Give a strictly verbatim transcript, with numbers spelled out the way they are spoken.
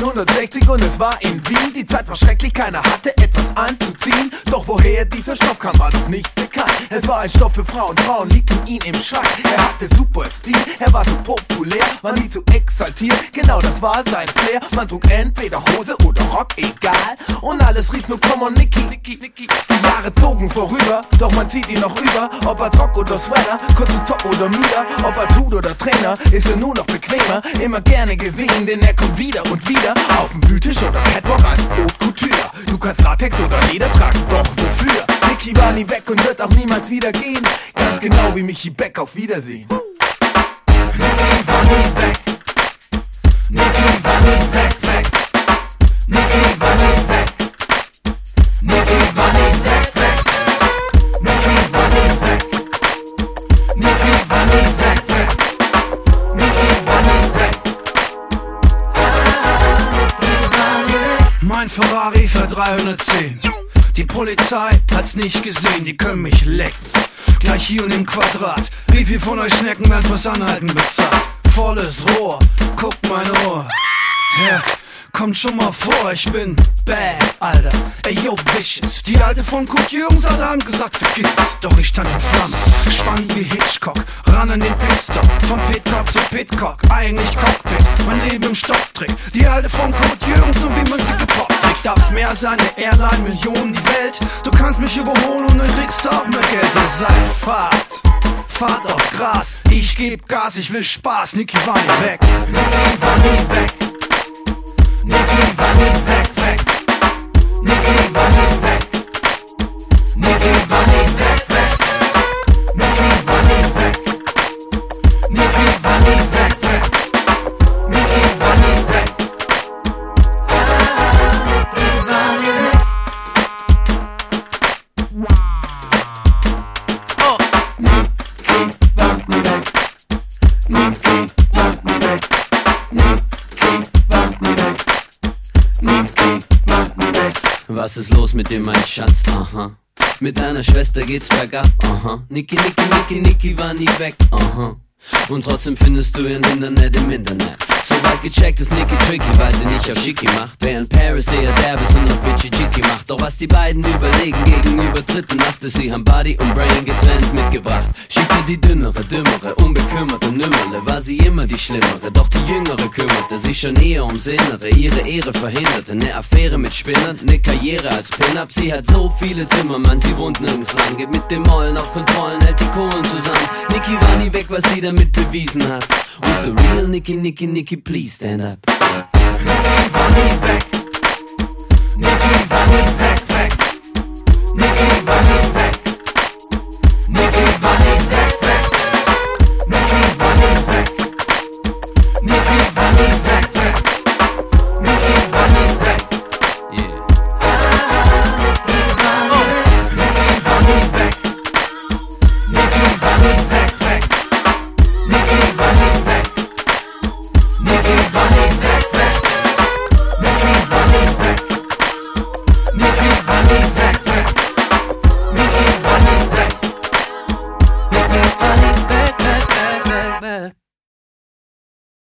neunzehnhundertsechzig und es war in Wien. Die Zeit war schrecklich, keiner hatte etwas anzuziehen. Doch woher dieser Stoff kam, war noch nicht bekannt. Es war ein Stoff für Frauen, Frauen liebten ihn im Schrank. Er hatte super Stil, er war so populär, war nie zu exaltiert, genau das war sein Flair. Man trug entweder Hose oder Rock, egal, und alles rief nur komm on Nicky, Nicky, Nicky. Die Jahre zogen vorüber, doch man zieht ihn noch über. Ob als Rock oder Sweater, kurzes Top oder Mieder, ob als Hut oder Trainer, ist er nur noch bequemer. Immer gerne gesehen, denn er kommt wieder und wieder auf dem Wühltisch oder Catwalk als Haute Couture. Du kannst Latex oder Leder tragen, doch wofür? Nicky war nie weg und wird auch niemals wieder gehen. Ganz genau wie Michi Beck, auf Wiedersehen. Nicky war nie weg. Nicky war nie weg, weg. Nicky war nie weg. Nicky war nie weg, weg. Nicky war nie weg. Nicky war nie weg, weg. Nicky war nie weg. Mein Ferrari für dreihundertzehn. Die Polizei hat's nicht gesehen, die können mich lecken. Gleich hier und im Quadrat. Wie viel von euch Schnecken werden fürs Anhalten bezahlt? Volles Rohr, guckt mein Ohr. Ja, kommt schon mal vor, ich bin bad, Alter. Ey, yo, vicious. Die Alte von Kurt Jürgens, alle haben gesagt, vergiss es. Doch ich stand in Flammen, spannend wie Hitchcock. Ran an den Pitstop, von Pitcock zu Pitcock. Eigentlich Cockpit, mein Leben im Stocktrick. Die Alte von Kurt Jürgens, so wie man sie gepoppt kriegt. Darf's mehr sein, eine Airline, Millionen, die Welt. Du kannst mich überholen und dann kriegst du auch mehr Geld. Ihr seid Fahrt, Fahrt auf Gras. Ich geb Gas, ich will Spaß. Nicky war nie weg. Nicky war nie weg. Nicky war nie weg, weg. Nicky war nie weg. Nicky war nie weg, weg. Nicky war nie weg. Nicky war nie weg, weg. Nicky war nie weg. Nicky war nie weg. Oh. Nicky war nie weg. Nicky war nie weg. Nicky war nie weg. Was ist los mit dir, mein Schatz? Aha. Mit deiner Schwester geht's bergab. Aha. Nicky, Nicky, Nicky, Nicky war nie weg. Aha. Und trotzdem findest du ihren Internet im Internet. Soweit gecheckt ist Nicky tricky, weil sie nicht auf Schicki macht. Während Paris eher derbes und auf Bitchy Chicky macht. Doch was die beiden überlegen gegenüber Dritten, machte sie haben Body und Brain getrennt mitgebracht. Schickte die dünnere, dümmere, unbekümmerte Nümmerle. War sie immer die schlimmere, doch die jüngere kümmerte sich schon eher ums Innere. Ihre Ehre verhinderte, ne Affäre mit Spinnern, ne Karriere als Pin-Up. Sie hat so viele Zimmer, Mann, sie wohnt nirgends lang. Geht mit dem Mollen auf Kontrollen, hält die Kohlen zusammen. Nicky war nie weg, was sie damit bewiesen hat. Und the real Nicky, Nicky, Nicky, please stand up. Nicky war nie weg. Nicky war nie weg, weg. Nicky